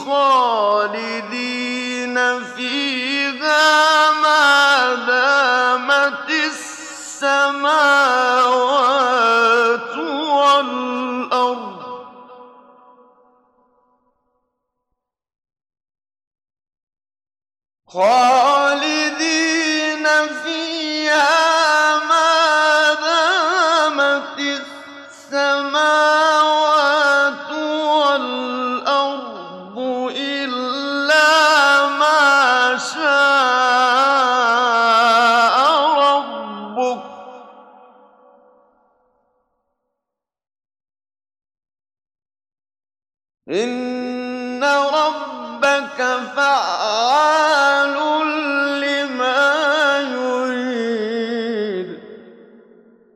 خالدين فيها ما دامت السماوات والأرض خالدين فيها ما دامت السماوات والأرض إلا ما شاء ربك إن ربك فعال